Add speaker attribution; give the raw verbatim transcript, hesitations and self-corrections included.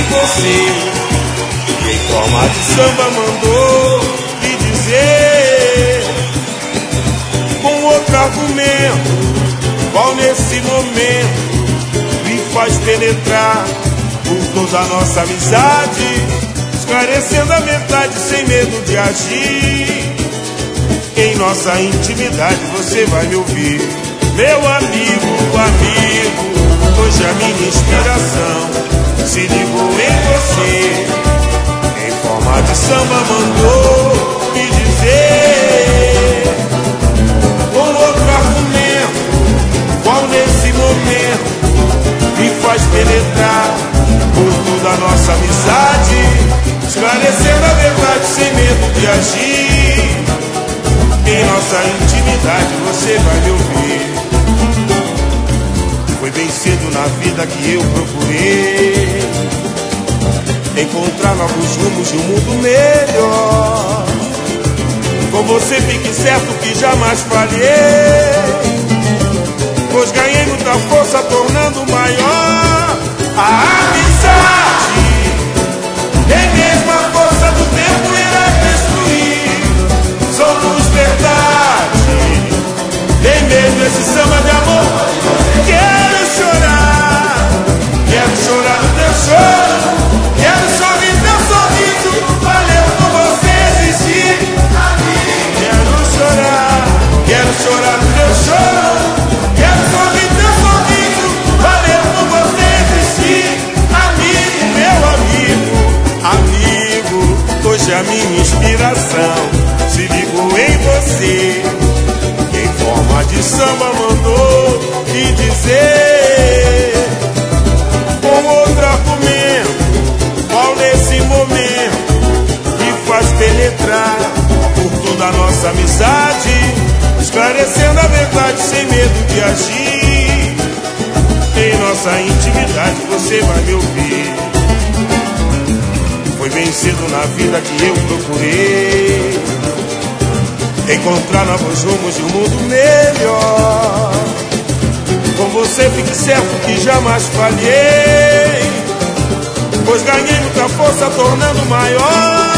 Speaker 1: você. Em forma de samba mandou lhe dizer, com outro argumento, qual nesse momento lhe faz penetrar por toda a nossa amizade, esclarecendo a metade sem medo de agir. Em nossa intimidade você vai me ouvir, meu amigo, amigo. Hoje a minha inspiração se ligou em você. Em forma de samba mandou me dizer, com outro argumento, qual nesse momento me faz penetrar por toda a nossa amizade, esclarecendo a verdade sem medo de agir. Em nossa intimidade você vai me ouvir. Foi bem cedo na vida que eu procurei encontrar novos rumos de um mundo melhor. Com você fique certo que jamais falhei, pois ganhei muita força tornando maior a amizade. Nem mesmo a força do tempo irá destruir, somos verdade. Nem mesmo esse samba de amor. Quero chorar, quero chorar no teu choro, quero sorrir teu sorriso, valeu por você existir. Quero chorar, quero chorar no teu choro, quero sorrir teu sorriso, valeu por você existir. Amigo, meu amigo, amigo, hoje a minha inspiração se ligou em você. Em forma de samba mandou lhe dizer, com outro argumento, qual nesse momento me faz penetrar por toda a nossa amizade, esclarecendo a verdade sem medo de agir. Em nossa intimidade você vai me ouvir. Foi bem cedo na vida que eu procurei encontrar novos rumos de um mundo melhor. Com você fique certo que jamais falhei, pois ganhei muita força tornando maior